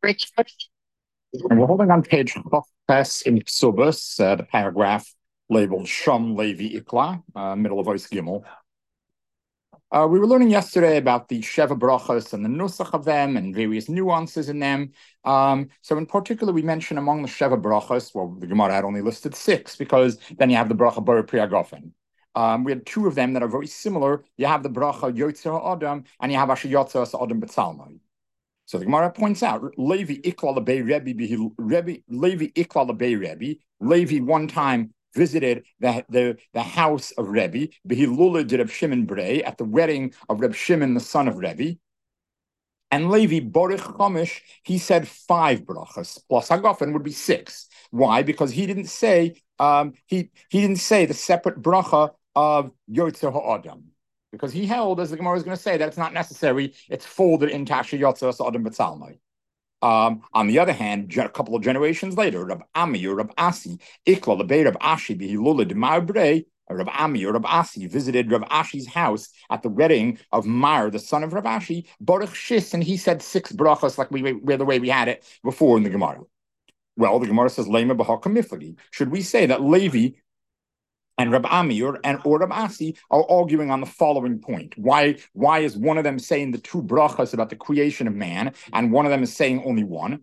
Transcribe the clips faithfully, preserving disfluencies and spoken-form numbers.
And we're holding on page Ches in Ksubas, uh, the paragraph labeled Shom Levi Ikla, uh, middle of Ois Gimel. Uh, we were learning yesterday about the Sheva Brachos and the Nusach of them and various nuances in them. Um, so in particular, we mentioned among the Sheva Brachos, well, the Gemara had only listed six, because then you have the Bracha Bar Priyagofen. Um, we had two of them that are very similar. You have the Bracha Yotzer Adam, and you have Asher Yotzer Adam B'Tzalmai. So the Gemara points out, Levi Ikla Lebei Rebbe, Rebbe, Levi Ikla Lebei Rebbe, Levi one time visited the, the, the house of Rebbe, Behilula did Reb Shimon Brei, at the wedding of Reb Shimon, the son of Rebbe. And Levi, Borich Chomish, he said five brachas, plus Hagofen would be six. Why? Because he didn't say, um, he, he didn't say the separate bracha of Yotzer Ha'adam. Because he held, as the Gemara is going to say, that it's not necessary, it's folded into Asher Yotzer Adam B'Tzalmai. Um, on the other hand, a couple of generations later, Rab Ami or Rab Asi, Ikla Lebei Rab Ashi B'Hilula D'Mar Brei, Rab Ami or Rab Asi visited Rab Ashi's house at the wedding of Mar, the son of Rab Ashi, Baruch Shis, and he said six brachas like we were the way we had it before in the Gemara. Well, the Gemara says, Lema B'Haka Miflagi. Should we say that Levi and Rab Ami or, and or Rab Asi are arguing on the following point? Why, why is one of them saying the two brachas about the creation of man, and one of them is saying only one?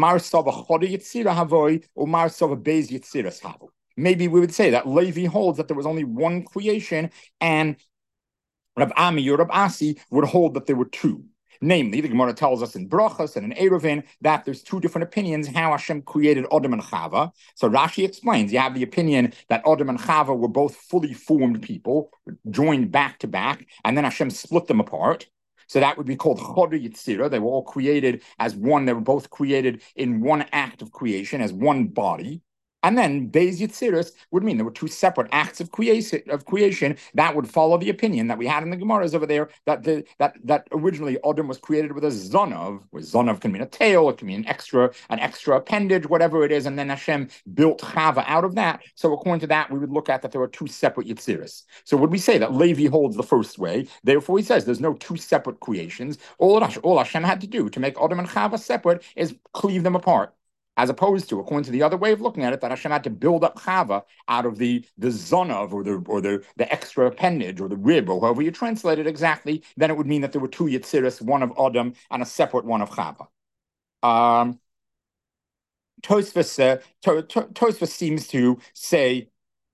Maybe we would say that Levi holds that there was only one creation, and Rab Ami or Rab Asi would hold that there were two. Namely, the Gemara tells us in Brachas and in Eruvin that there's two different opinions how Hashem created Adam and Chava. So Rashi explains, you have the opinion that Adam and Chava were both fully formed people, joined back to back, and then Hashem split them apart. So that would be called Chodah Yitzira. They were all created as one. They were both created in one act of creation, as one body. And then Beis Yitziris would mean there were two separate acts of creation. Of creation that would follow the opinion that we had in the Gemaras over there that the that that originally Adam was created with a zonav. Where zonav can mean a tail, it can mean an extra an extra appendage, whatever it is, and then Hashem built Chava out of that. So according to that, we would look at that there were two separate Yitziris. So would we say that Levi holds the first way? Therefore, he says there's no two separate creations. All all Hashem had to do to make Adam and Chava separate is cleave them apart. As opposed to, according to the other way of looking at it, that Hashem had to build up Chava out of the the zonav or the or the, the extra appendage or the rib or however you translate it exactly, then it would mean that there were two Yitziris, one of Adam and a separate one of Chava. Um, Tosfos, uh, to, to, Tosfos seems to say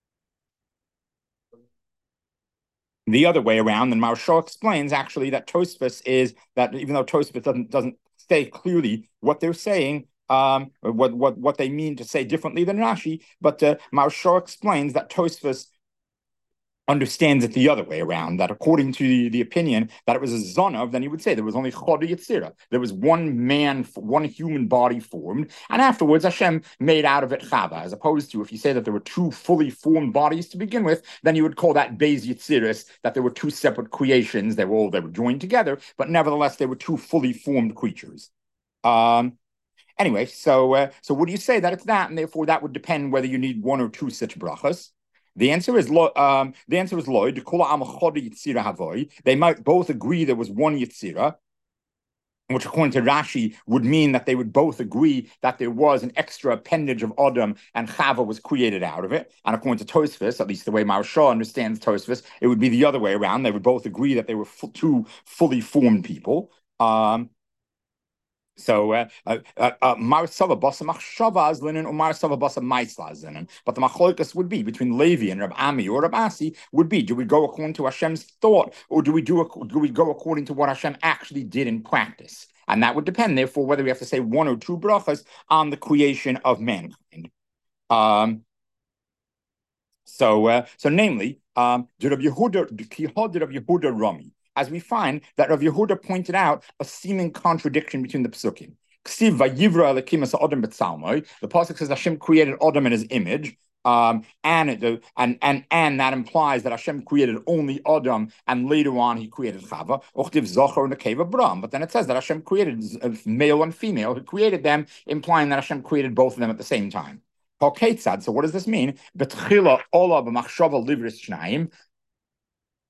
the other way around, and Maharsha explains actually that Tosfos is that even though Tosfos doesn't doesn't say clearly what they're saying. Um, what what what they mean to say differently than Rashi, but uh, Maharsha explains that Tosfos understands it the other way around. That according to the, the opinion that it was a zonav, then he would say there was only Chodah Yitzira. There was one man, one human body formed, and afterwards Hashem made out of it Chava. As opposed to if you say that there were two fully formed bodies to begin with, then you would call that Beis Yitziris, that there were two separate creations. They were all they were joined together, but nevertheless they were two fully formed creatures. Um. Anyway, so uh, so would you say that it's that, and therefore that would depend whether you need one or two such brachas? The answer is lo, um, the answer is loy. They might both agree there was one yitzira, which according to Rashi would mean that they would both agree that there was an extra appendage of Adam and Chava was created out of it. And according to Tosfos, at least the way Maharsha understands Tosfos, it would be the other way around. They would both agree that they were f- two fully formed people. Um, So, uh, uh, uh, Marsava Basa Machshava Linen or Marsava Basa Maisla Linen. But the machlokas would be between Levi and Rab Ami or Rab Asi would be: do we go according to Hashem's thought, or do we do do we go according to what Hashem actually did in practice? And that would depend, therefore, whether we have to say one or two brachas on the creation of mankind. Um. So, uh, so namely, um, did Rav Yehuda, did Rav Yehuda Rami. As we find that Rav Yehuda pointed out a seeming contradiction between the psukim. The pasuk says Hashem created Adam in His image, um, and, it, and and and that implies that Hashem created only Adam, and later on He created Chava. But then it says that Hashem created male and female. He created them, implying that Hashem created both of them at the same time. So what does this mean?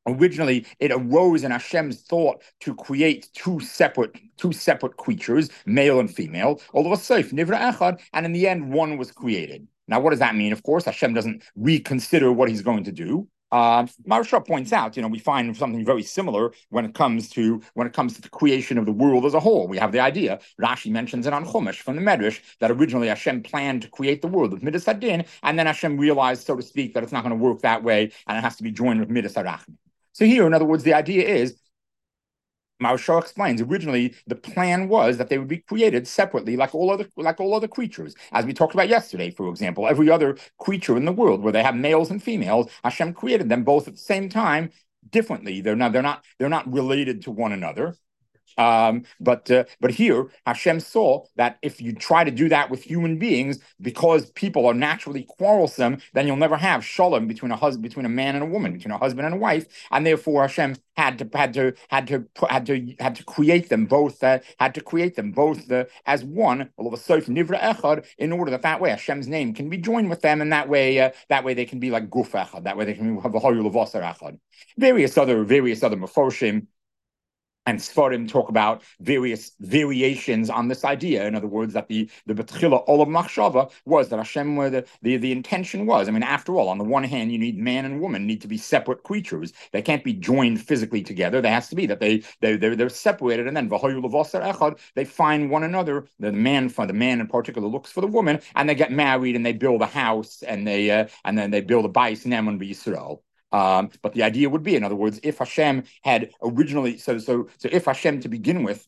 Originally, it arose in Hashem's thought to create two separate, two separate creatures, male and female. All of a sudden, nivra echad, and in the end, one was created. Now, what does that mean? Of course, Hashem doesn't reconsider what He's going to do. Uh, Maharsha points out, you know, we find something very similar when it comes to when it comes to the creation of the world as a whole. We have the idea. Rashi mentions it on Chumash from the Medrash that originally Hashem planned to create the world with Midas Hadin, and then Hashem realized, so to speak, that it's not going to work that way, and it has to be joined with Midas Harachim. So here, in other words, the idea is, Maharsha explains, originally the plan was that they would be created separately, like all other like all other creatures. As we talked about yesterday, for example, every other creature in the world where they have males and females, Hashem created them both at the same time, differently. They're not they're not they're not related to one another. Um, but uh, but here Hashem saw that if you try to do that with human beings, because people are naturally quarrelsome, then you'll never have shalom between a husband, between a man and a woman, between a husband and a wife, and therefore Hashem had to had to had to had to had to create them both uh, had to create them both uh, as one, all of a sudden nivra echad, in order that that way Hashem's name can be joined with them, and that way uh, that way they can be like guf echad, that way they can have a hayul avasar echad. Various other various other meforshim and Sfarim talk about various variations on this idea. In other words, that the the Betchila Olav Machshava was that Hashem, the, the the intention was. I mean, after all, on the one hand, you need man and woman need to be separate creatures. They can't be joined physically together. There has to be that they they they're, they're separated, and then V'hayu L'Vasar Echad, they find one another. The man, for the man in particular, looks for the woman, and they get married, and they build a house, and they uh, and then they build a Bais Neman B'Yisrael. Um, but the idea would be, in other words, if Hashem had originally, so so so if Hashem to begin with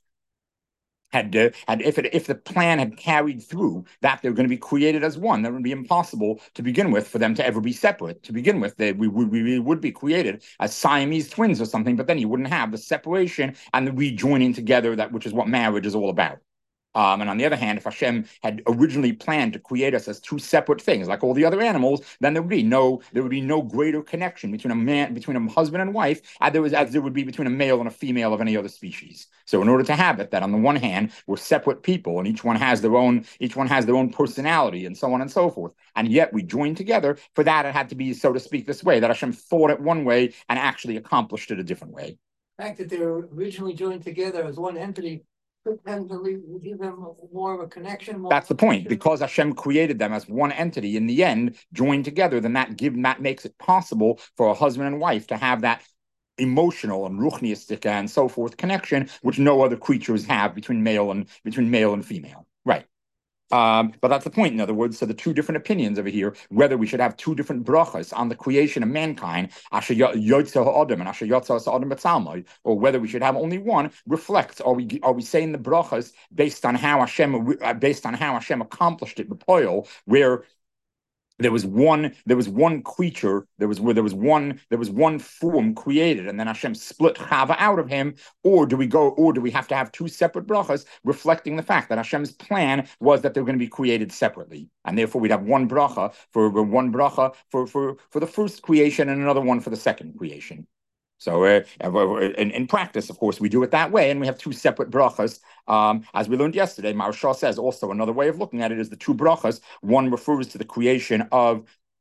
had uh, had if it if the plan had carried through that they're going to be created as one, that would be impossible to begin with for them to ever be separate. To begin with, they we, we, we would be created as Siamese twins or something, but then you wouldn't have the separation and the rejoining together, that which is what marriage is all about. Um, and on the other hand, if Hashem had originally planned to create us as two separate things, like all the other animals, then there would be no there would be no greater connection between a man, between a husband and wife, as there was as there would be between a male and a female of any other species. So, in order to have it, that on the one hand we're separate people, and each one has their own each one has their own personality, and so on and so forth, and yet we join together. For that, it had to be, so to speak, this way, that Hashem thought it one way and actually accomplished it a different way. The fact that they were originally joined together as one entity and to give them more of a connection. More That's the point. Because Hashem created them as one entity, in the end, joined together, then that give that makes it possible for a husband and wife to have that emotional and ruchniistic and so forth connection, which no other creatures have between male and between male and female. Right. Um, but that's the point, in other words. So the two different opinions over here, whether we should have two different brachas on the creation of mankind, Asher Yotza Ha'adam and Asher Yotza Ha'adam B'Tzalmai, or whether we should have only one, reflects, are we are we saying the brachas based on how Hashem based on how Hashem accomplished it, B'Poil, where there was one, there was one creature, there was where there was one, there was one form created, and then Hashem split Chava out of him, or do we go, or do we have to have two separate brachas reflecting the fact that Hashem's plan was that they're going to be created separately, and therefore we'd have one bracha for one bracha for for for the first creation and another one for the second creation. So uh, in, in practice, of course, we do it that way, and we have two separate brachas. Um, as we learned yesterday, Maharsha says also another way of looking at it is the two brachas. One refers to the creation of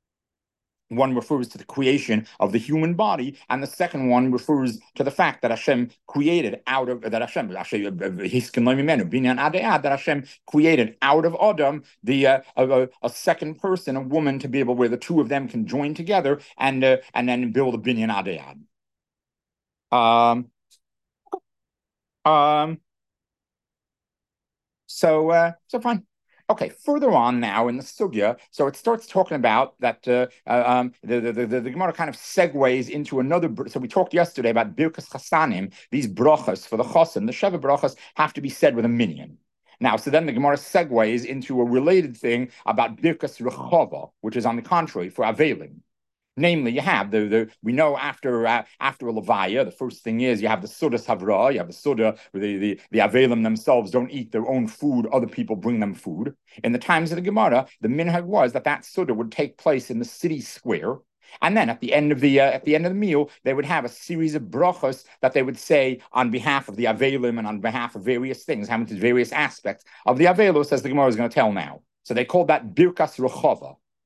one refers to the creation of the human body, and the second one refers to the fact that Hashem created out of that Hashem that Hashem created out of Adam the uh, a, a second person, a woman, to be able where the two of them can join together and uh, and then build a binyan adei ad. Um, um, so, uh, so fine. Okay, further on now in the sugya, so it starts talking about that uh, uh, um, the, the, the, the Gemara kind of segues into another, so we talked yesterday about Birkas Chasanim, these brachas for the chosim, the Sheva brachas have to be said with a minyan. Now, so then the Gemara segues into a related thing about Birkas Rechava, which is on the contrary, for Avelim. Namely, you have the, the we know after uh, after a levaya, the first thing is you have the Sudas Havra, you have the Suda, the, the, the Avelim themselves don't eat their own food, other people bring them food. In the times of the Gemara, the minhag was that that Suda would take place in the city square, and then at the end of the uh, at the end of the meal, they would have a series of brachos that they would say on behalf of the Avelim and on behalf of various things, having to various aspects of the Avelos, as the Gemara is going to tell now. So they called that Birkas Rechava.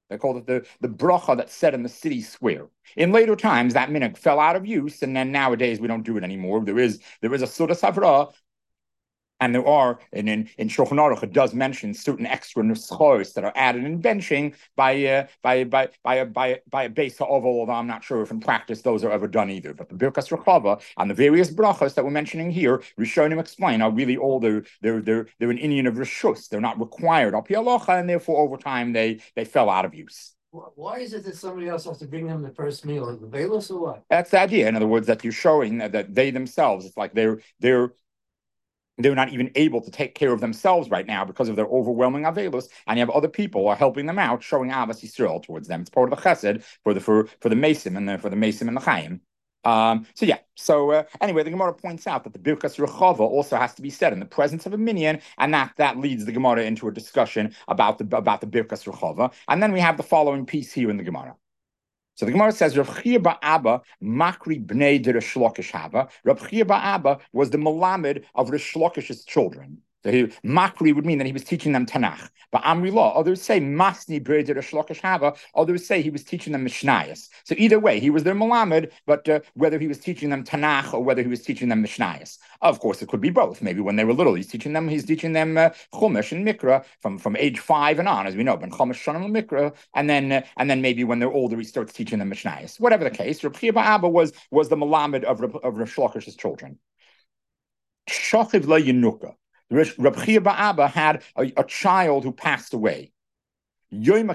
They called it the, the bracha that's said in the city square. In later times, that minhag fell out of use, and then nowadays we don't do it anymore. There is there is a Sudas Havra, and there are, and in, in Shulchan Aruch, it does mention certain extra nuschos that are added in benching by uh, by by by a by, by a base of, although I'm not sure if in practice those are ever done either. But the Birkas Rechava and the various brachas that we're mentioning here, Rishonim explain, are really all they're they're they're they're an Indian of Rishus. They're not required al pi halacha, and therefore over time they they fell out of use. Why is it that somebody else has to bring them the first meal? The Velus or what? That's the idea. In other words, that you're showing that, that they themselves, it's like they're they're they're not even able to take care of themselves right now because of their overwhelming avelus, and you have other people are helping them out, showing Ahavas Yisrael towards them. It's part of the chesed for the for for the Mesim and the for the Mesim and the Chaim. Um, so yeah, so uh, anyway, the Gemara points out that the Birkas Rechava also has to be said in the presence of a minyan, and that that leads the Gemara into a discussion about the about the Birkas Rechava. And then we have the following piece here in the Gemara. So the Gemara says, Rav Chia Ba'aba makri bnei de Rish Lakish hava. Rav Chia Ba'aba was the Melamed of Rish Lakish's children. So he, makri would mean that he was teaching them Tanakh. But Amri Law, others say Masni bnei de Rish Lakish hava. Others say he was teaching them Mishnayos. So either way, he was their Melamed, but uh, whether he was teaching them Tanakh or whether he was teaching them Mishnayos. Of course, it could be both. Maybe when they were little, he's teaching them, he's teaching them uh, Chumash and Mikra from, from age five and on, as we know, Ben Chumash, Shonim, and Mikra, and then uh, and then maybe when they're older, he starts teaching them Mishnayos. Whatever the case, Reb Chia Ba'aba was was the Melamed of of Rish Lakish's children. Shochiv la Yenuka. Reb Chia Ba'aba had a, a child who passed away. So on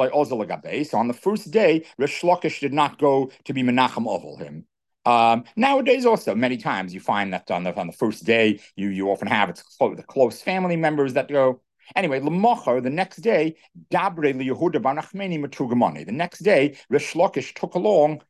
the first day, Rish Lakish did not go to be Menachem Oval him. Um, nowadays, also many times you find that on the on the first day, you you often have it's close, the close family members that go. Anyway, L'mocher, the next day, Dabre liYehuda bar Nachmani Metugamani. The next day, Rish Lakish took along.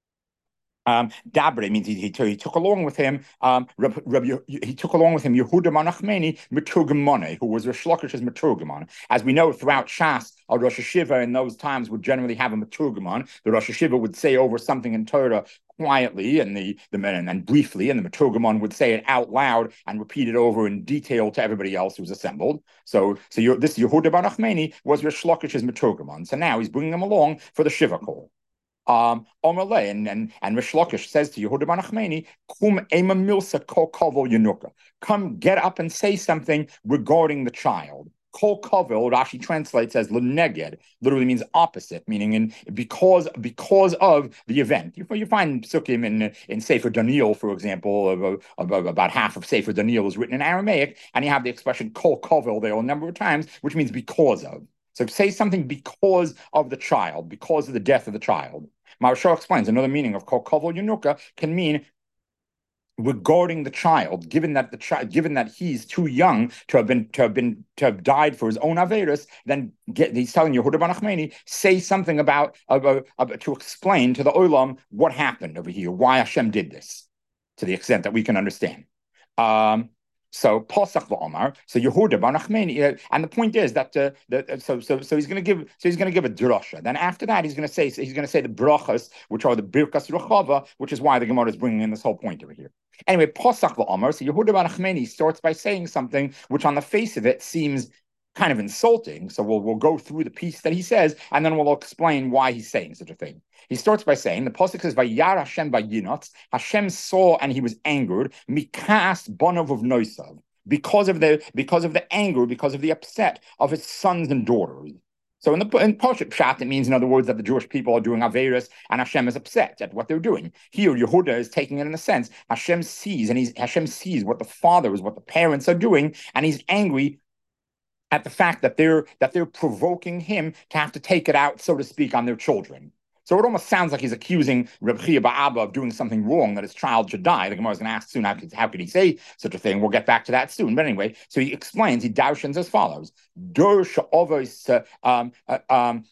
Um, Dabre means he, he, he took along with him. Um, Reb, Reb, he took along with him Yehuda bar Nachmani Meturgamane, who was Rish Lakish's Meturgaman. As we know, throughout Shas, a Rosh Hashiva in those times would generally have a Meturgaman. The Rosh Hashiva would say over something in Torah quietly and the the and, and briefly, and the Meturgamon would say it out loud and repeat it over in detail to everybody else who's assembled. So, so you're, this Yehuda bar Nachmani was Rish Lakish's Meturgamon. So now he's bringing them along for the Shiva call. Um, Omerle and and and Rish Lakish says to Yehuda bar Nachmani, "Kum ema milsa kol kavol yenuka." Come, get up and say something regarding the child. Kol kavol, Rashi translates as leneged, literally means opposite, meaning in because because of the event. You, you find psukim in in Sefer Daniel, for example, of, of, of about half of Sefer Daniel is written in Aramaic, and you have the expression kol kavol there a number of times, which means because of. So say something because of the child, because of the death of the child. Maharsha explains another meaning of kol kavol yenuka can mean regarding the child, given that the child, given that he's too young to have been to have been to have died for his own averus, then get, he's telling Yehuda bar Nachmani, say something about, about, about to explain to the olam what happened over here, why Hashem did this, to the extent that we can understand. Um, So Pasach v'Omar. So Yehuda bar Nachmani, uh, and the point is that uh, the, so so so he's going to give so he's going to give a drasha. Then after that, he's going to say he's going to say the brachas, which are the Birkas Rechava, which is why the Gemara is bringing in this whole point over here. Anyway, Pasach v'Omar. So Yehuda bar Nachmani starts by saying something which, on the face of it, seems kind of insulting. So we'll we'll go through the piece that he says, and then we'll explain why he's saying such a thing. He starts by saying, the pasuk says, "Vayar Hashem vayinotz." Hashem saw and he was angered. Mikas banov of noisav, because of the because of the anger, because of the upset of his sons and daughters. So in the in Parshat Pshat, it means, in other words, that the Jewish people are doing Averis and Hashem is upset at what they're doing. Here, Yehuda is taking it in a sense. Hashem sees, and he's Hashem sees what the fathers, what the parents are doing, and he's angry at the fact that they're that they're provoking him to have to take it out, so to speak, on their children. So it almost sounds like he's accusing Reb Chia Ba'aba of doing something wrong, that his child should die. The Gemara is going to ask soon, how could, how could he say such a thing? We'll get back to that soon. But anyway, so he explains, he dashens as follows. Dur she'ovis, um, um,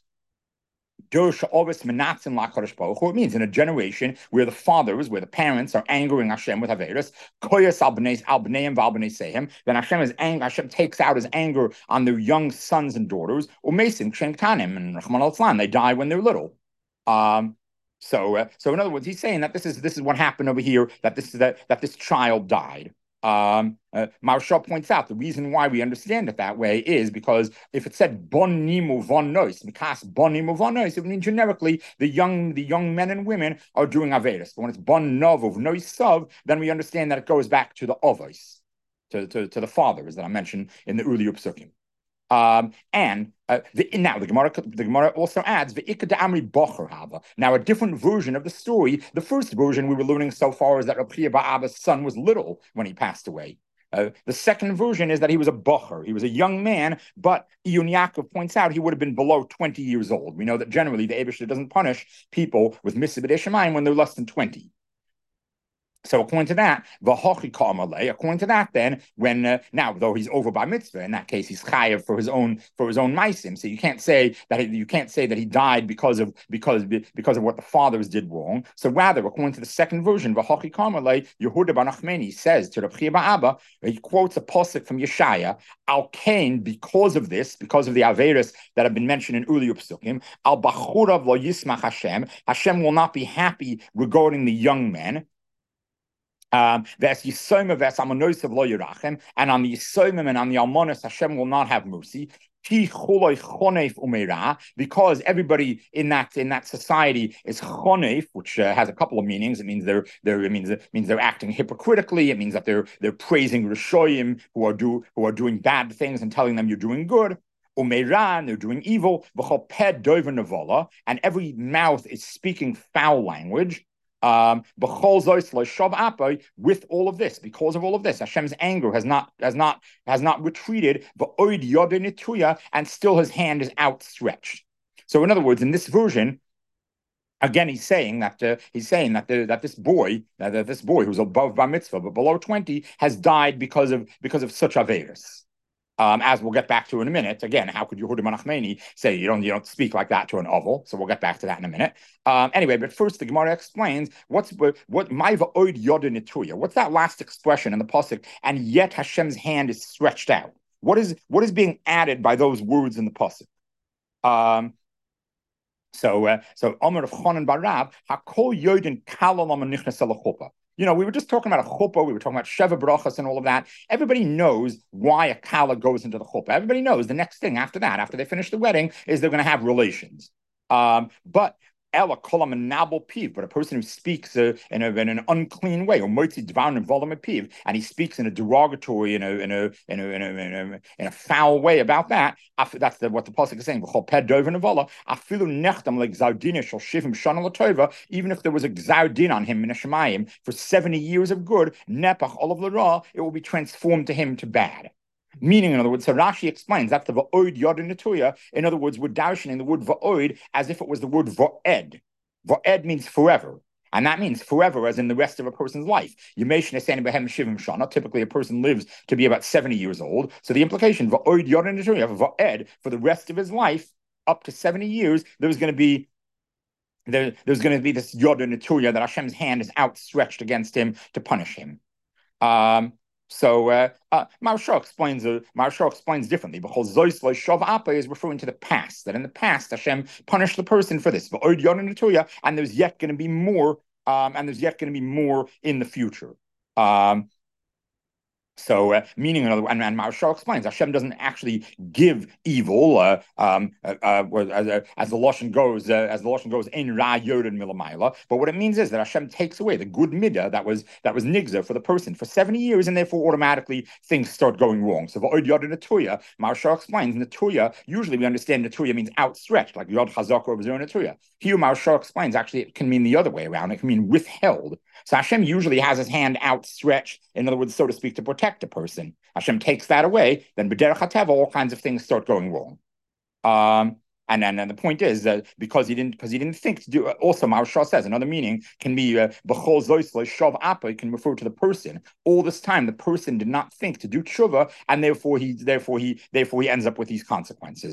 it means in a generation where the fathers, where the parents are angering Hashem with Averis, then Hashem is angry, Hashem takes out his anger on their young sons and daughters, and they die when they're little. Um, so, uh, so in other words, he's saying that this is this is what happened over here. That this that that this child died. Um, uh, Maharsha points out the reason why we understand it that way is because if it said bon nimu von nois, mikas bon nimu von nois, it would mean generically the young the young men and women are doing averis. But when it's bon nov of nois sav, then we understand that it goes back to the avos, to, to, to the fathers that I mentioned in the earlier psukim. Um, and uh, the, now the Gemara, the Gemara also adds the Ikka Amri Bocher Hava. Now a different version of the story. The first version we were learning so far is that Rabbi Abba's son was little when he passed away. Uh, the second version is that he was a bocher. He was a young man, but Iyun Yaakov points out he would have been below twenty years old. We know that generally the Eibishter doesn't punish people with Misibed Shemayim when they're less than twenty. So according to that, according to that, then when uh, now though he's over by mitzvah, in that case he's chayav for his own for his own maisim. So you can't say that he, you can't say that he died because of because because of what the fathers did wrong. So rather, according to the second version, v'hochi kamalei, Yehuda bar Nachmani says to Rabbi Chiya bar Abba, he quotes a pasuk from Yeshaya, Al Kain, because of this, because of the averis that have been mentioned in earlier psukim, Al bachurav lo yismach Hashem, Hashem will not be happy regarding the young men. Um, and on the Yisomim and on the Almonis, Hashem will not have mercy. Because everybody in that in that society is chonef, which uh, has a couple of meanings. It means they're they're it means it means they're acting hypocritically. It means that they're they're praising Rishoyim who are do who are doing bad things and telling them you're doing good. Umeiran, they're doing evil. And every mouth is speaking foul language. Um, with all of this, because of all of this, Hashem's anger has not has not has not retreated, and still his hand is outstretched. So, in other words, in this version, again, he's saying that uh, he's saying that the, that this boy, uh, that this boy who's above bar mitzvah but below twenty, has died because of because of such averis. Um, as we'll get back to in a minute. Again, how could Yehuda bar Nachmani say you don't you don't speak like that to an oval? So we'll get back to that in a minute. Um, anyway, but first the Gemara explains what's what ma'va oid yoda nituya. What's that last expression in the pasuk? And yet Hashem's hand is stretched out. What is what is being added by those words in the pasuk? Um, so uh, so Omer of Chonan Barav hakol yodin kalol amanichnas alachupa. You know, we were just talking about a chuppah, we were talking about Sheva Brachas and all of that. Everybody knows why a kala goes into the chuppah. Everybody knows the next thing after that, after they finish the wedding, is they're going to have relations. Um, but Ella kolam and nabel piv, but a person who speaks uh, in, a, in an unclean way, or moitzi dvar and volam piv, and he speaks in a derogatory, in a in a in a in a, in a, in a foul way about that. That's the, what the pasuk is saying. Even if there was a gzaudin on him in a shemayim for seventy years of good, nepach olav l'ra, it will be transformed to him to bad. Meaning, in other words, so Rashi explains that's the va'oid yodin netuya. In other words, we're darshaning the word va'oid as if it was the word va'ed. Va'ed means forever. And that means forever, as in the rest of a person's life. Typically, a person lives to be about seventy years old. So the implication, va'oid yodin netuya, va'ed, for the rest of his life, up to seventy years, there's going to be there, there's going to be this yodin netuya that Hashem's hand is outstretched against him to punish him. Um, So uh, uh, Maharsha explains uh, Maharsha explains differently because Zois Lo Shov Apa is referring to the past, that in the past Hashem punished the person for this, and there's yet going to be more, um, and there's yet going to be more in the future. Um, So, uh, meaning another, and, and Maharsha explains, Hashem doesn't actually give evil, uh, um, uh, uh, as, uh, as the lashon goes, uh, as the lashon goes, ein ra yoden milamayla. But what it means is that Hashem takes away the good midah that was that was nigza for the person for seventy years, and therefore automatically things start going wrong. So, va'od yod natuya, Maharsha explains, natuya. Usually, we understand natuya means outstretched, like yod chazak or b'zor natuya. Here, Maharsha explains, actually, it can mean the other way around. It can mean withheld. So Hashem usually has his hand outstretched, in other words, so to speak, to protect a person. Hashem takes that away, then b'derech hateva, all kinds of things start going wrong. Um, and then and the point is that because he didn't because he didn't think to do. Also, Maharsha says another meaning can be b'chol zois lo shav apa. It can refer to the person. All this time, the person did not think to do tshuva, and therefore he therefore he therefore he ends up with these consequences.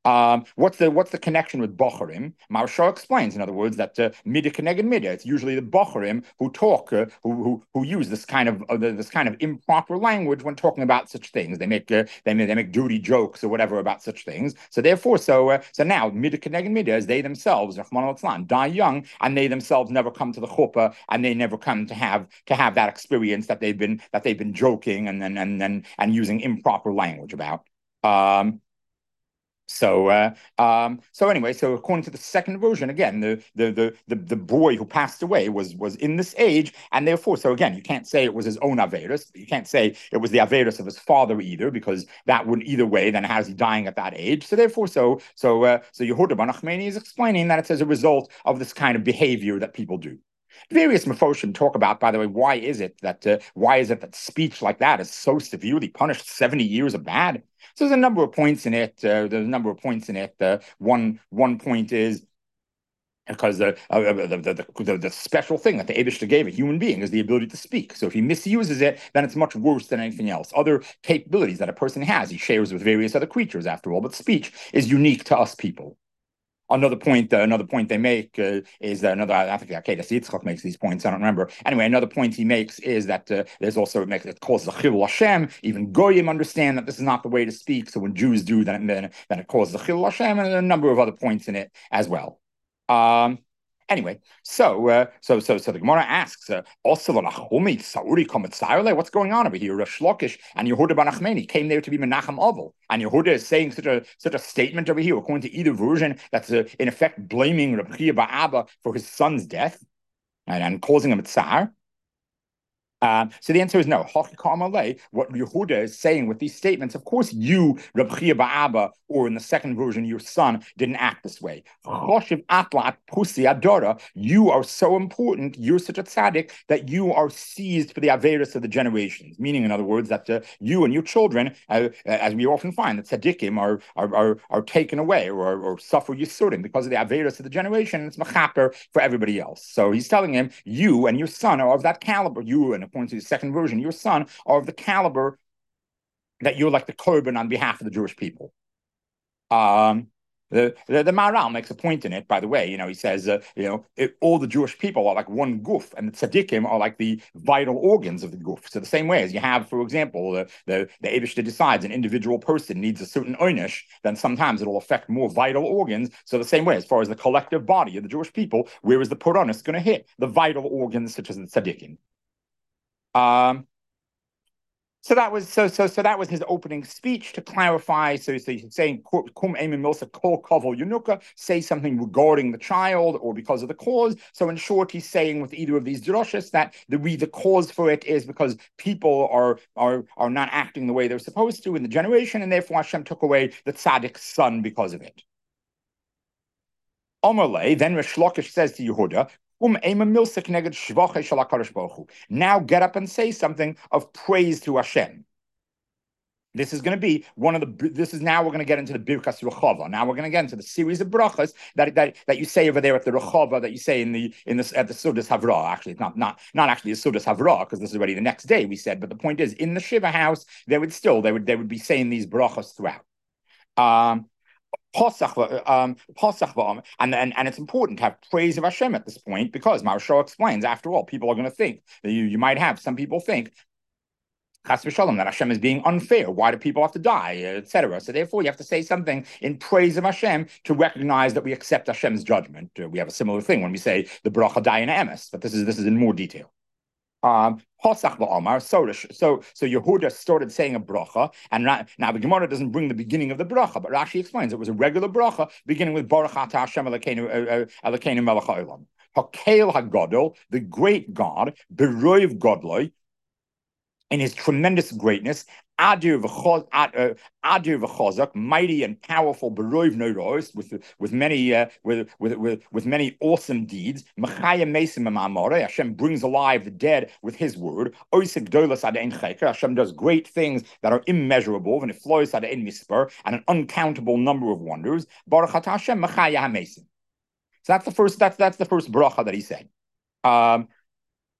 Um, what's the what's the connection with Bocharim? Maharsha explains, in other words, that uh, mida keneged mida. It's usually the Bocharim who talk, uh, who, who who use this kind of uh, this kind of improper language when talking about such things. They make uh, they make, they make dirty jokes or whatever about such things. So therefore, so uh, so now mida keneged mida, as they themselves, Rahman al die young, and they themselves never come to the chuppah, and they never come to have to have that experience that they've been that they've been joking and and and and, and using improper language about. Um, So, uh, um, so anyway, so according to the second version, again, the, the the the the boy who passed away was was in this age, and therefore, so again, you can't say it was his own Averus. You can't say it was the Averus of his father either, because that would either way. Then how is he dying at that age? So therefore, so so uh, so Yehuda ben Achmeni is explaining that it's as a result of this kind of behavior that people do. Various Mefoshim talk about, by the way, why is it that uh, why is it that speech like that is so severely punished, seventy years of bad? So there's a number of points in it. Uh, there's a number of points in it. Uh, one one point is because the, uh, the, the, the, the special thing that the Eibishter gave a human being is the ability to speak. So if he misuses it, then it's much worse than anything else. Other capabilities that a person has, he shares with various other creatures, after all. But speech is unique to us people. Another point, uh, another point they make uh, is that another. I think Akedah Yitzchak makes these points. I don't remember. Anyway, another point he makes is that uh, there's also it makes it causes a chilul Hashem. Even goyim understand that this is not the way to speak. So when Jews do, then then, then it causes a chilul Hashem, and a number of other points in it as well. Um, Anyway, so uh, so so so the Gemara asks, uh, what's going on over here? Rosh Lakish and Yehuda ben Achmeni came there to be Menachem Avel, and Yehuda is saying such a such a statement over here, according to either version, that's uh, in effect blaming Rabbi Chia bar Abba for his son's death and, and causing him a tsar. Um, so the answer is no. What Yehuda is saying with these statements, of course, you, Reb Chia bar Abba, or in the second version, your son, didn't act this way. You are so important, you're such a tzaddik, that you are seized for the Averis of the generations. Meaning, in other words, that uh, you and your children, uh, as we often find, the tzaddikim are, are, are, are taken away or, or suffer yisurim because of the Averis of the generation. It's mechaper for everybody else. So he's telling him, you and your son are of that caliber. You and according to the second version, your son are of the caliber that you're like the korban on behalf of the Jewish people. Um, the, the the Maharal makes a point in it, by the way. You know, he says, uh, you know, it, all the Jewish people are like one guf, and the tzaddikim are like the vital organs of the guf. So the same way as you have, for example, the the, the Eibishter decides an individual person needs a certain oynish, then sometimes it'll affect more vital organs. So the same way, as far as the collective body of the Jewish people, where is the Puranis going to hit? The vital organs such as the tzaddikim. Um, so that was so so so that was his opening speech to clarify. So, so he's saying, "Kum milsa kol kavol yunuka," say something regarding the child or because of the cause. So in short, he's saying with either of these droshes that the the cause for it is because people are are are not acting the way they're supposed to in the generation, and therefore Hashem took away the tzaddik's son because of it. Omerle, then Rish Lakish says to Yehuda, now get up and say something of praise to Hashem. This is going to be one of the. This is now we're going to get into the Birkas Rechava. Now we're going to get into the series of brachas that, that that you say over there at the Rechava, that you say in the in the at the Sudas Havra. Actually, it's not not not actually the Sudas Havra, because this is already the next day we said. But the point is, in the Shiva house, they would still they would they would be saying these brachas throughout. Um, Um, and, and and it's important to have praise of Hashem at this point, because Maharsha explains, after all, people are going to think that you, you might have some people think Chas v'shalom, that Hashem is being unfair. Why do people have to die, et cetera. So therefore, you have to say something in praise of Hashem to recognize that we accept Hashem's judgment. Uh, we have a similar thing when we say the bracha dayan emes, but this is this is in more detail. Um, so, so, so Yehuda started saying a bracha, and now the Gemara doesn't bring the beginning of the bracha, but Rashi explains it was a regular bracha beginning with Baruch Atah Hashem Elokeinu Elokeinu Melech Haolam. Hakel Hagadol, the great God, Beroiv Godloi, in his tremendous greatness, Adir v'chozak, mighty and powerful, beroiv noiros, with with many uh, with, with with with many awesome deeds. Mechaya mesim ma'amare, Hashem brings alive the dead with His word. Oisik dolas ad ein cheker, Hashem does great things that are immeasurable, and it flows ad ein misper, and an uncountable number of wonders. Baruch atah Hashem mechaya hamesim. So that's the first. That's that's the first bracha that he said. Um,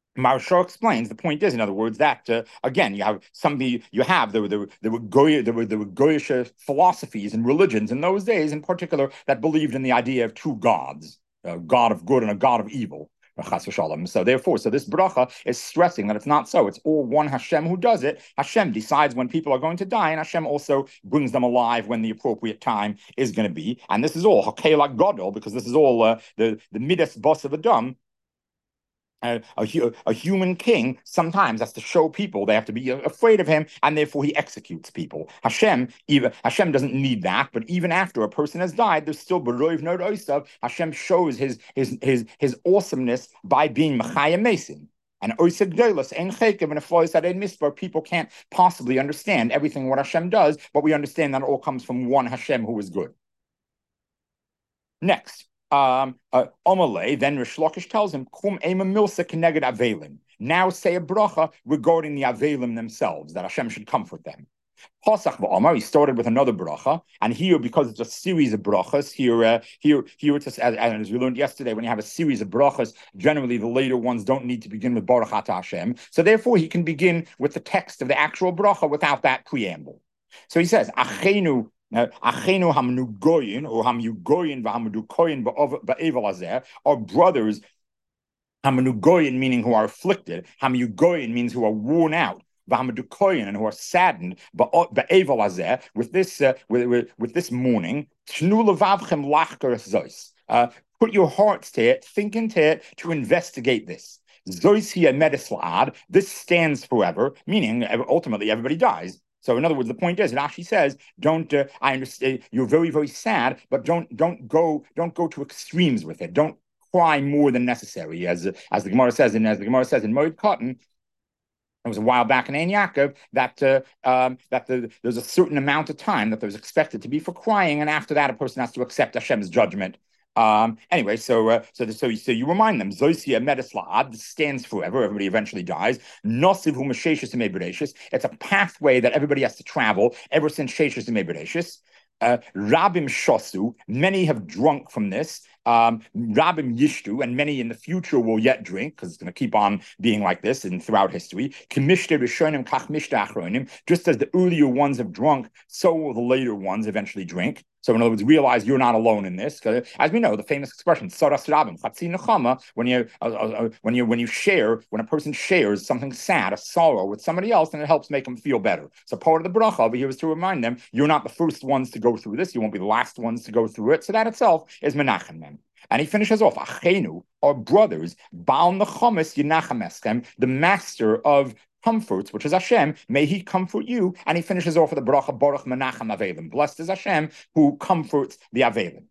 Maharsha explains the point is, in other words, that uh, again you have somebody you have there were there were there were, Goy, there were there were Goyish philosophies and religions in those days, in particular, that believed in the idea of two gods, a god of good and a god of evil. So therefore, so this bracha is stressing that it's not so. It's all one Hashem who does it. Hashem decides when people are going to die, and Hashem also brings them alive when the appropriate time is going to be. And this is all Hakela Godol, because this is all uh, the the midas bos of Adam. A, a, a human king sometimes has to show people they have to be afraid of him, and therefore he executes people. Hashem, even Hashem doesn't need that, but even after a person has died, there's still Baroiv Nod Oisav. Hashem shows his his his his awesomeness by being Machaya Mason. And Oiseg Doilas, Ein Chekev, and a Floyd Sadeh Mispar, people can't possibly understand everything what Hashem does, but we understand that it all comes from one Hashem who is good. Next. Um, uh, Omalei, then Rish Lakish tells him, Kum ema milsa keneged avelim. Now say a bracha regarding the avelim themselves, that Hashem should comfort them. Pasach v'Omar, he started with another bracha, and here, because it's a series of brachas, here, uh, here, here it's a, as, as we learned yesterday, when you have a series of brachas, generally the later ones don't need to begin with Baruch Atah Hashem. So therefore, he can begin with the text of the actual bracha without that preamble. So he says, Achenu. Achenu hamnugoyin or hamnugoyin v'hamnugoyin ba'evel hazeh are brothers. Hamnugoyin meaning who are afflicted. Hamnugoyin means who are worn out. V'hamnugoyin and who are saddened. Ba'evel hazeh with this uh, with, with with this mourning. Tnu levavchem lachker zois. Put your hearts to it, think into it to investigate this. Zois hi medislad. This stands forever, meaning ultimately everybody dies. So, in other words, the point is, it actually says, "Don't." Uh, I understand you're very, very sad, but don't, don't go, don't go to extremes with it. Don't cry more than necessary, as as the Gemara says, and as the Gemara says in Moed Cotton. It was a while back in Ein Yaakov that uh, um, that the, there's a certain amount of time that there's expected to be for crying, and after that, a person has to accept Hashem's judgment. Um, anyway, so uh, so the, so so you remind them Zosia Medisla'ad stands forever. Everybody eventually dies. Nosiv hu Mesheshis and Mebereshis. It's a pathway that everybody has to travel ever since Sheshis and Mebereshis. Uh, Rabim Shosu, many have drunk from this. Um, Rabim Yishtu, and many in the future will yet drink, because it's going to keep on being like this and throughout history. Kimishte Rishonim Kach Mishte Achronim. Just as the earlier ones have drunk, so will the later ones eventually drink. So, in other words, realize you're not alone in this. As we know, the famous expression "Saras Rabim Chatzi Nechama," when you uh, uh, when you when you share, when a person shares something sad, a sorrow with somebody else, then it helps make them feel better. So, part of the bracha over here is to remind them you're not the first ones to go through this. You won't be the last ones to go through it. So that itself is menachem them. And he finishes off, Achenu, our brothers, Baal Nechamis Yinachem Eschem, the master of comforts, which is Hashem, may he comfort you. And he finishes off with the bracha, Baruch Menachem Avelim. Blessed is Hashem who comforts the Avelim.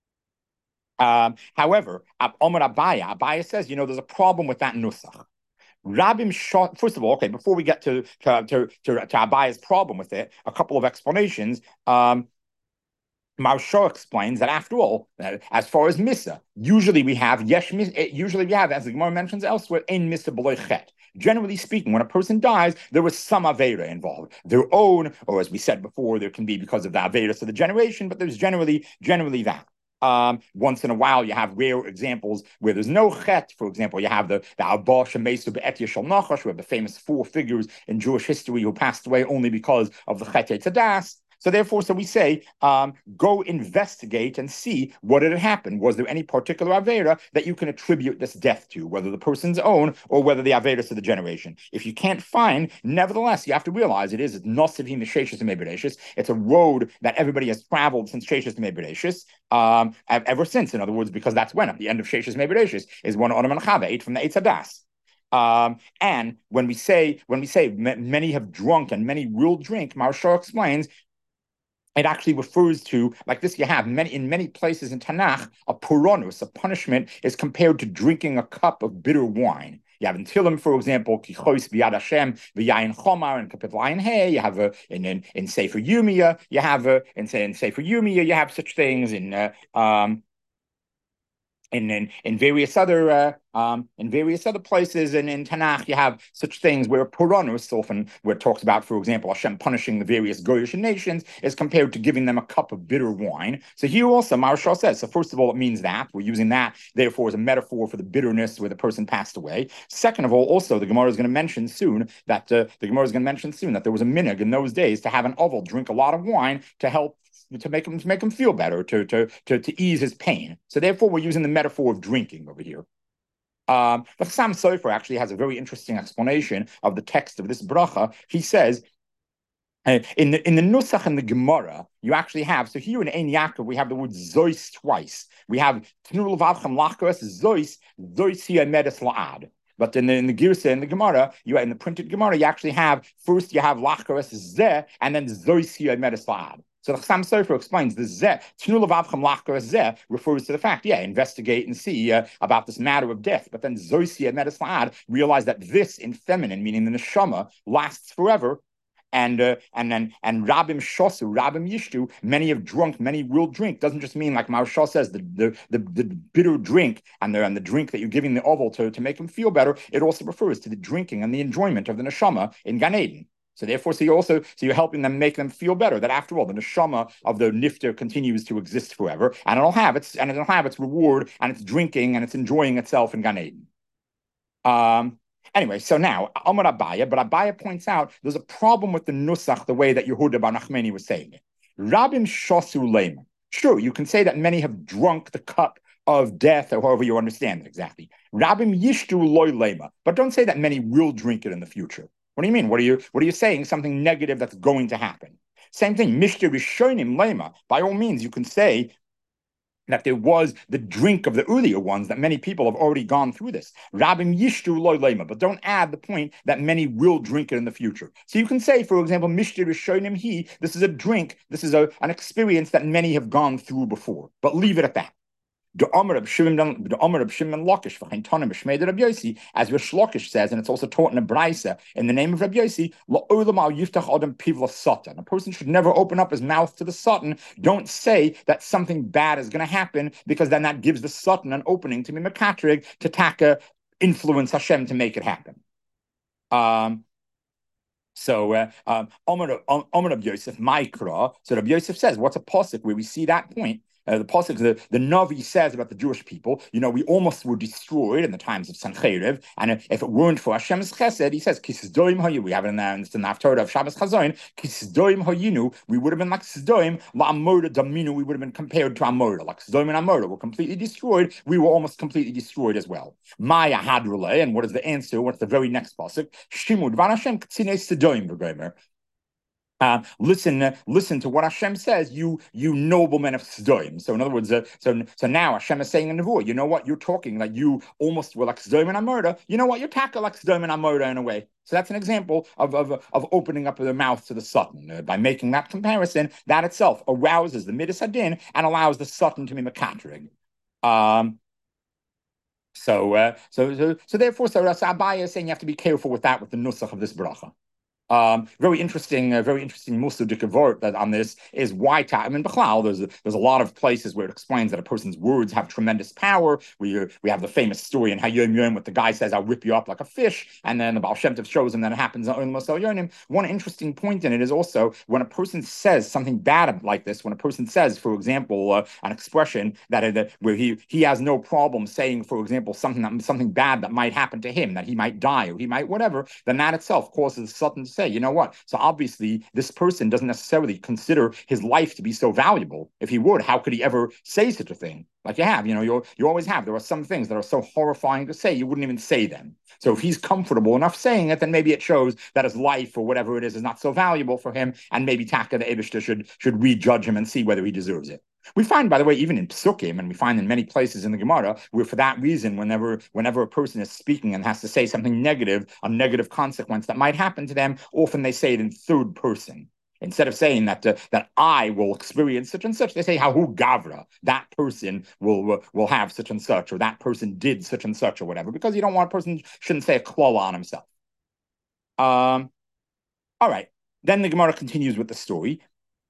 Um, however, Omer Abaya, Abaya says, you know, there's a problem with that nusach. Rabim Shot, first of all, okay, before we get to, to, to, to, to Abaya's problem with it, a couple of explanations. Um, Maharsha explains that after all, uh, as far as Misa, usually we have yesh. Usually we have, as the Gemara mentions elsewhere, ein Misa b'loy chet. Generally speaking, when a person dies, there was some avera involved, their own, or as we said before, there can be because of the averas of the generation, but there's generally generally that. Um, once in a while, you have rare examples where there's no chet. For example, you have the the Abba Shemesu Be'et Yeshal Nachash, we have the famous four figures in Jewish history who passed away only because of the chet Tzadas. So therefore, so we say, um, go investigate and see what had happened. Was there any particular Avera that you can attribute this death to, whether the person's own or whether the Averas of the generation? If you can't find, nevertheless, you have to realize it is Nosivim Sheshis and Mebereshis. It's a road that everybody has traveled since Sheshis and Mebereshis, um, ever since. In other words, because that's when, at the end of Sheshis and Mebereshis, is one Onam and Chava, ate from the Eitz Hadas. Um, and when we say, when we say many have drunk and many will drink, Maharsha explains, it actually refers to, like this you have many in many places in Tanakh, a puronus, a punishment, is compared to drinking a cup of bitter wine. You have in Tillim, for example, Kichois B'Yad Hashem, V'Yayin Chomar, and Kapit Layin Hey. You have a in in, in Sefer Yumia. You have a in say in Sefer Yumia. You have such things in uh, um. In, in in various other uh, um, in various other places in, in Tanakh, you have such things where Puranus, often where it talks about, for example, Hashem punishing the various Goyish nations, is compared to giving them a cup of bitter wine. So here also, Maharshal says, so first of all, it means that we're using that, therefore, as a metaphor for the bitterness where the person passed away. Second of all, also the Gemara is going to mention soon that uh, the Gemara is going to mention soon that there was a minhag in those days to have an oval drink a lot of wine to help to make him to make him feel better, to to to to ease his pain. So therefore, we're using the metaphor of drinking over here. Um, the Chassam Sofer actually has a very interesting explanation of the text of this bracha. He says, uh, in the in the Nusach and the Gemara, you actually have, so here in Ein Yaakov, we have the word zois twice. We have Tnul Vavchem Lachos zois zois hiamedes la'ad. But in the in the Girsa in the Gemara, you in the printed Gemara, you actually have first you have Lachos zeh and then zois hiamedes la'ad. So the Chassam Sofer explains the zeh, Tnul Vavchem Lachos zeh refers to the fact, yeah, investigate and see uh, about this matter of death. But then zois hiamedes la'ad, realize that this in feminine, meaning the neshama, lasts forever. And uh, and then and Rabim Shosu, Rabim Yishtu, many have drunk, many will drink. Doesn't just mean like Maharshal says, the, the the the bitter drink and the and the drink that you're giving the oval to, to make him feel better. It also refers to the drinking and the enjoyment of the neshama in Gan Eden. So therefore, so you also so you're helping them make them feel better. That after all, the neshama of the nifter continues to exist forever, and it'll have its and it'll have its reward and it's drinking and it's enjoying itself in Gan Eden. Um. Anyway, so now, Amar Abaya, but Abaya points out there's a problem with the Nusach, the way that Yehuda bar Nachmani was saying it. Rabim Shosu Lema. Sure, you can say that many have drunk the cup of death, or however you understand it exactly. Rabim Yishtu Loy Lema. But don't say that many will drink it in the future. What do you mean? What are you, what are you saying? Something negative that's going to happen. Same thing, Mishter Rishonim Lema. By all means, you can say that there was the drink of the earlier ones, that many people have already gone through this. Rabim Yishtu Loy Lema, but don't add the point that many will drink it in the future. So you can say, for example, Mishter Rishonim He, this is a drink, this is a, an experience that many have gone through before, but leave it at that. The Amar of Shimon, the Amar of Shimon Lakish, v'chein Tanim Shmei Rabbi Yossi, as Rish Lakish says, and it's also taught in a Braisa in the name of Rabbi Yossi, La'olam al Yiftach Adam Pivla Satan. A person should never open up his mouth to the Satan. Don't say that something bad is going to happen, because then that gives the Satan an opening to be Makatrig, to taka, influence Hashem to make it happen. Um. So, uh, um, Amar of Yosef, Maikra. So Rabbi Yosef says, what's a pasuk where we see that point? Uh, the pasuk, the, the Navi says about the Jewish people, you know, we almost were destroyed in the times of Sancheriv, and if, if it weren't for Hashem's chesed, he says, Kisdoim hayu, we have it in the, in the Haftarah of Shabbos Chazon, Kisdoim hayinu, we would have been like Sdoim, La Amorda Daminu, we would have been compared to Amorda, like Sdoim and Amorda were completely destroyed, we were almost completely destroyed as well. Maya Hadrele, and what is the answer? What's the very next pasuk? Shimud Van Hashem Ktsine Sdoim v'Gomer. Uh, listen, uh, listen to what Hashem says, you you noblemen of Sdoim. So in other words, uh, so so now Hashem is saying in the Nevuah, you know what, you're talking like you almost were like Sdoim and Amorda. You know what, you're taka like Sdoim and Amorda in a way. So that's an example of of, of opening up their mouth to the Satan. Uh, by making that comparison, that itself arouses the Midas Hadin and allows the Satan to be Makatrig. Um, so, uh, so, so, so therefore, so Abaya is saying you have to be careful with that, with the Nusach of this bracha. Um, very interesting, uh, very interesting Musadik Avort that on this is why I mean, Bechlal, there's a, there's a lot of places where it explains that a person's words have tremendous power. We we have the famous story in Hayom Yom what the guy says, "I'll rip you up like a fish," and then the Baal Shem Tov shows him that it happens on Mosel Yonim. One interesting point in it is also when a person says something bad like this. When a person says, for example, uh, an expression that it, where he he has no problem saying, for example, something that, something bad that might happen to him, that he might die or he might whatever, then that itself causes Satan to say, you know what? So obviously, this person doesn't necessarily consider his life to be so valuable. If he would, how could he ever say such a thing? Like you have, you know, you you always have. There are some things that are so horrifying to say, you wouldn't even say them. So if he's comfortable enough saying it, then maybe it shows that his life or whatever it is is not so valuable for him, and maybe Taka the Eibishter should should rejudge him and see whether he deserves it. We find, by the way, even in Psukim, and we find in many places in the Gemara, where for that reason, whenever whenever a person is speaking and has to say something negative, a negative consequence that might happen to them, often they say it in third person. Instead of saying that uh, that I will experience such and such, they say Hahu Gavra, that person will uh, will have such and such, or that person did such and such, or whatever, because you don't want a person shouldn't say a klala on himself. Um, all right. Then the Gemara continues with the story.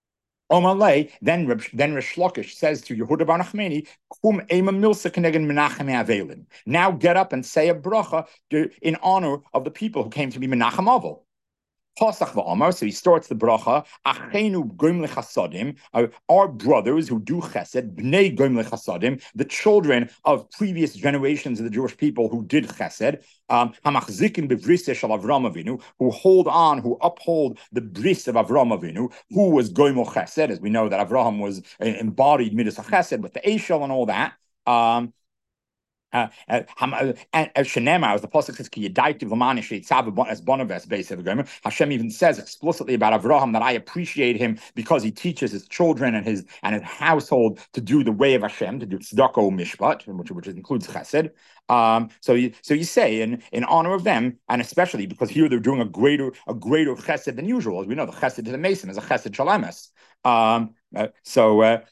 Omalei, then then Rish Lakish says to Yehuda bar Nachmani, Kum ema milsa keneged Menachem Avelin. Now get up and say a bracha in honor of the people who came to be Menachem Avel. Pasach v'Amar, so he starts the bracha. Achenu goim lechasadim, our brothers who do chesed, bnei goim lechasadim, the children of previous generations of the Jewish people who did chesed. Hamachzikim b'vrisa shel Avram Avinu, who hold on, who uphold the bris of Avram Avinu, who was goim chesed, as we know that Avraham was embodied midas chesed with the Eshel and all that. Um, Uh, uh, and Shenema, as the pasuk says, "Ki yadaitiv l'manish yitzav as bonaves beisav gomer." Hashem even says explicitly about Avraham that I appreciate him because he teaches his children and his and his household to do the way of Hashem, to do tzedakah mishpat, which which includes chesed. Um, so you so you say in in honor of them, and especially because here they're doing a greater a greater chesed than usual. As we know, the chesed to the mason is a chesed shalamis. Um, uh, so. Uh,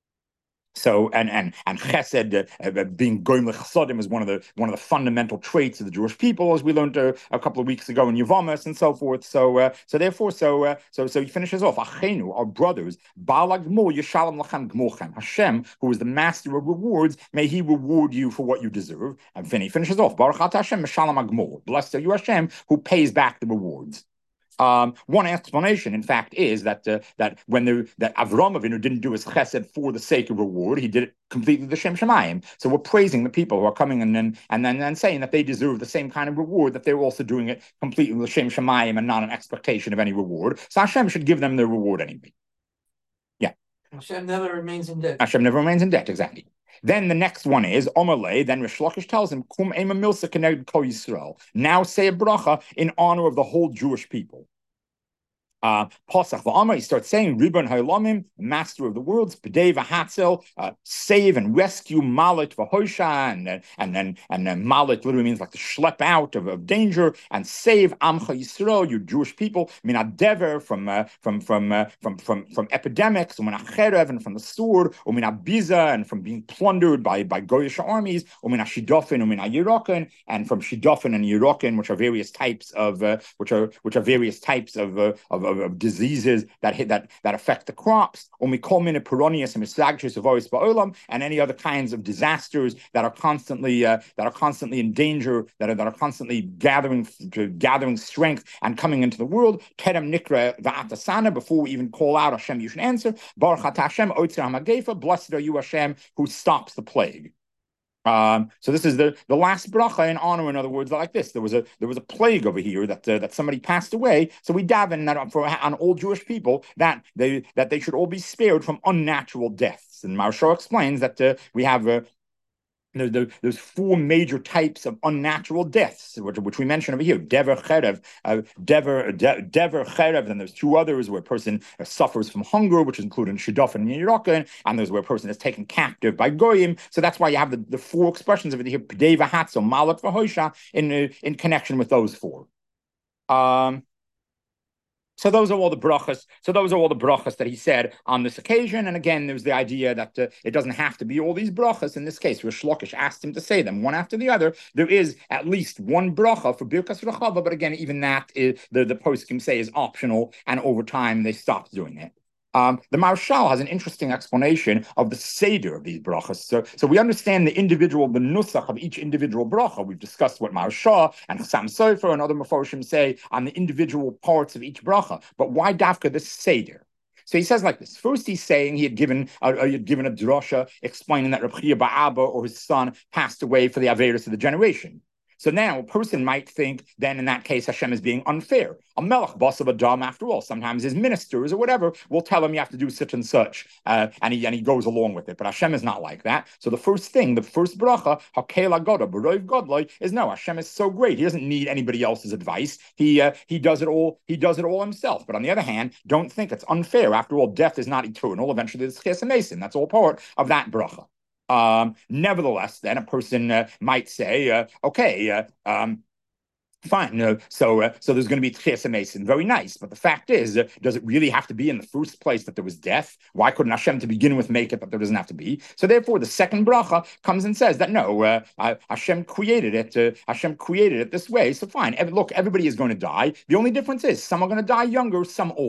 So and and and chesed uh, being goyim lechasadim is one of the one of the fundamental traits of the Jewish people, as we learned uh, a couple of weeks ago in Yevamos and so forth. So uh, so therefore so uh, so so he finishes off Achenu, our brothers, Ba'al Gmul Yishalom Lachem Gmulchem. Hashem, who is the master of rewards, may he reward you for what you deserve. And then he finishes off Baruch Atah Hashem Meshalom Gmul. Blessed are you, Hashem, who pays back the rewards. Um, one explanation, in fact, is that uh, that when the that Avram Avinu didn't do his chesed for the sake of reward, he did it completely the Shem Shemayim. So we're praising the people who are coming and then and then and saying that they deserve the same kind of reward, that they're also doing it completely the Shem Shemayim and not an expectation of any reward. So Hashem should give them their reward anyway. Yeah. Hashem never remains in debt. Hashem never remains in debt, exactly. Then the next one is Omerle. Then Rish Lakish tells him, "Kum ema milsa keneged kol Yisrael." Now say a bracha in honor of the whole Jewish people. Uh, Pasach v'Amar, he starts saying, Ribon Ha'olamim, master of the worlds, B'dei v'Hatzel, uh, save and rescue, Malit v'Hosha, and uh, and then and then Malit literally means like to schlep out of, of danger, and save Amcha Yisrael, you Jewish people, Minadever from uh, from from uh, from from from epidemics, Uminacherev, and from the sword, Uminabiza, and from being plundered by by Goyish armies, Uminashidofin, Uminayirokin, and from Shidofin and Yirokin, which are various types of uh, which are which are various types of uh, of Of, of diseases that hit that that affect the crops, and any other kinds of disasters that are constantly uh, that are constantly in danger, that are that are constantly gathering gathering strength and coming into the world. Kedem nikra va'atasana, before we even call out Hashem, you should answer. Baruch atah Hashem, Oitzer hamagefa, blessed are you Hashem, who stops the plague. Um, so this is the, the last bracha in honor. In other words, like this: there was a there was a plague over here that uh, that somebody passed away. So we daven that for on all Jewish people that they that they should all be spared from unnatural deaths. And Maharsha explains that uh, we have uh, There, there, there's four major types of unnatural deaths, which, which we mentioned over here. Dever cherev, uh, dever, de, dever cherev. Then there's two others where a person uh, suffers from hunger, which is included in shidofin and yirokin, and there's where a person is taken captive by goyim. So that's why you have the, the four expressions over here: p'dei v'hatzo, malak v'hoisha, in uh, in connection with those four. Um. So those are all the brachas. So those are all the brachas that he said on this occasion. And again, there's the idea that uh, it doesn't have to be all these brachas. In this case, Rish Lakish asked him to say them one after the other. There is at least one bracha for Birkas Rechava, but again, even that is, the the poskim say is optional, and over time they stopped doing it. Um, the Maharshal has an interesting explanation of the seder of these brachas. So, so we understand the individual, the nusach of each individual bracha. We've discussed what Maharshal and Chassam Sofer and other Meforshim say on the individual parts of each bracha. But why dafka this seder? So he says like this. First, he's saying he had given uh, he had given a drasha explaining that Reb Chia Ba'aba, or his son, passed away for the Averis of the generation. So now a person might think, then in that case, Hashem is being unfair. A melech basav adam, after all, sometimes his ministers or whatever will tell him you have to do such and such, uh, and he and he goes along with it. But Hashem is not like that. So the first thing, the first bracha, hakel agoda b'roiv godloi, is no. Hashem is so great; he doesn't need anybody else's advice. He uh, he does it all. He does it all himself. But on the other hand, don't think it's unfair. After all, death is not eternal. Eventually, it's ches mason. That's all part of that bracha. Um, nevertheless, then a person uh, might say, uh, okay, uh, um, fine. Uh, so, uh, so there's going to be Tchias Mason. Very nice. But the fact is, uh, does it really have to be in the first place that there was death? Why couldn't Hashem to begin with make it that there doesn't have to be? So therefore, the second bracha comes and says that no, uh, uh, Hashem created it. Uh, Hashem created it this way. So fine. Every, look, everybody is going to die. The only difference is some are going to die younger, some older.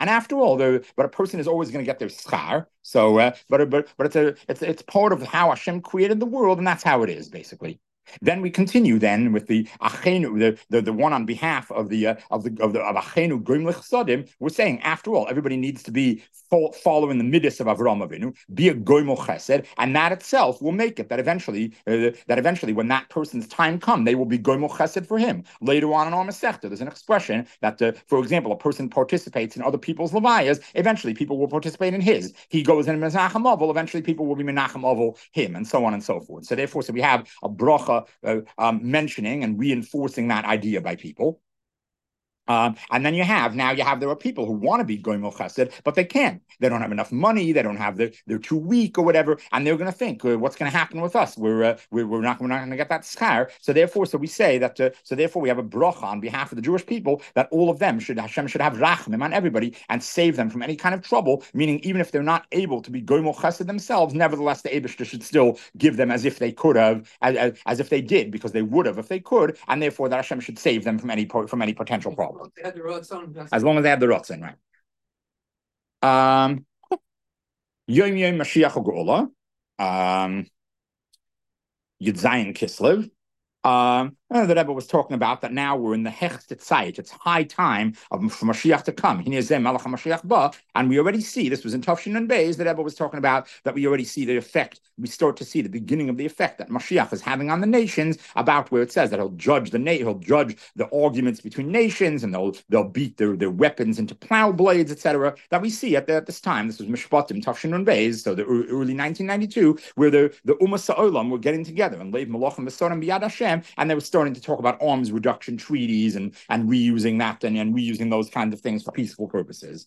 And after all, there, but a person is always going to get their schar. So, uh, but but but it's a it's it's part of how Hashem created the world, and that's how it is basically. Then we continue then with the achenu, the, the, the one on behalf of the uh, of the of the of achenu goyim lechasadim. We're saying, after all, everybody needs to be fo- following the midas of Avraham Avinu, be a goyim chesed, and that itself will make it that eventually uh, that eventually when that person's time comes, they will be goyim chesed for him. Later on in our Masechta, there's an expression that, uh, for example, a person participates in other people's levayas. Eventually, people will participate in his. He goes in menachem avol. Eventually, people will be menachem avol him, and so on and so forth. So therefore, so we have a bracha. Uh, um, mentioning and reinforcing that idea by people. Um, and then you have, now you have, there are people who want to be goyim chesed, but they can't. They don't have enough money. They don't have the, they're too weak or whatever. And they're going to think, uh, what's going to happen with us? We're, uh, we're, we're not, we're not going to get that schar. So therefore, so we say that, uh, so therefore we have a bracha on behalf of the Jewish people that all of them should, Hashem should have rachmim on everybody and save them from any kind of trouble, meaning even if they're not able to be goyim chesed themselves, nevertheless, the Eibishter should still give them as if they could have, as, as, as if they did, because they would have if they could, and therefore that Hashem should save them from any, from any potential problem. As long as they have the rotzen, right? Um, Yom Yom Mashiach Geula, um, Yud Zayin Kislev. Um, the Rebbe was talking about that now we're in the Hecht Tzeit. It's high time of for Mashiach to come. And we already see, this was in Tafshin and Beis, the Rebbe was talking about that we already see the effect, we start to see the beginning of the effect that Mashiach is having on the nations, about where it says that he'll judge the na- he'll judge the arguments between nations, and they'll they'll beat their, their weapons into plow blades, et cetera. That we see at, the, at this time. This was Mishpatim, Tafshin and Beis, so the early nineteen ninety-two, where the, the Ummah Sa'olam were getting together, and Leiv Malachim V'Sorim B'Yad Hashem, and they were starting to talk about arms reduction treaties and, and reusing that and, and reusing those kinds of things for peaceful purposes.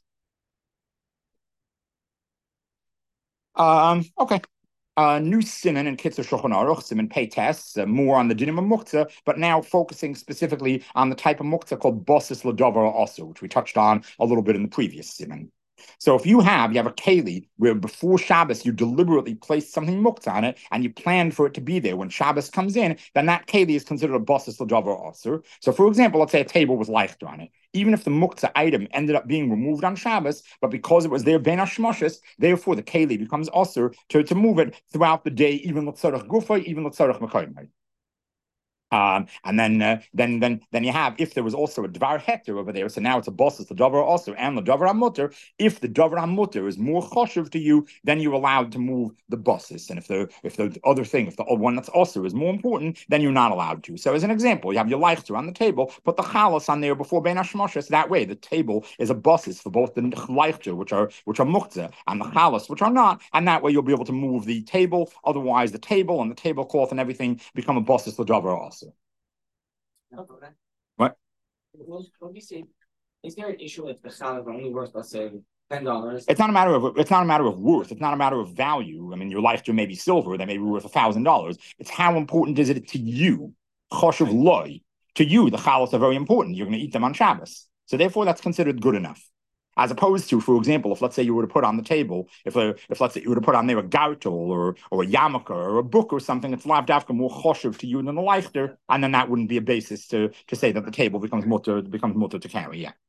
Um, okay. Uh, new siman and Kitzur Shulchan Aruch, siman pay tests, uh, more on the dinim of muktzah, but now focusing specifically on the type of muktzah called basis l'davar also, which we touched on a little bit in the previous siman. So if you have, you have a keli where before Shabbos you deliberately placed something muktzah on it and you planned for it to be there when Shabbos comes in, then that keli is considered a basis l'davar also. So for example, let's say a table with leichter on it. Even if the muktzah item ended up being removed on Shabbos, but because it was there ben hashmoshes, therefore the keli becomes also to, to move it throughout the day, even l'tzarech gufa, even l'tzarech mekayim. Um, and then, uh, then, then, then you have, if there was also a dvar heter over there, so now it's a basis the davar also and the davar hamuter. If the davar hamuter is more choshev to you, then you're allowed to move the basis. And if the if the other thing, if the one that's also is more important, then you're not allowed to. So as an example, you have your leichter on the table, put the chalas on there before ben hashmoshes. That way, the table is a basis for both the leichter, which are which are muktzah, and the chalas, which are not. And that way, you'll be able to move the table. Otherwise, the table and the tablecloth and everything become a basis the davar also. What? What do you say? Is there an issue if the challah only worth, let's say, ten dollars? It's not a matter of it's not a matter of worth. It's not a matter of value. I mean, your leichter may be silver; they may be worth a thousand dollars. It's how important is it to you? Choshev loy. To you, the chalas are very important. You're going to eat them on Shabbos, so therefore that's considered good enough. As opposed to, for example, if let's say you were to put on the table, if a, if let's say you were to put on there a gartel or or a yarmulke or a book or something, it's lav dafka more choshev to you than the leichter, and then that wouldn't be a basis to to say that the table becomes mutter becomes mutter to carry. Yeah.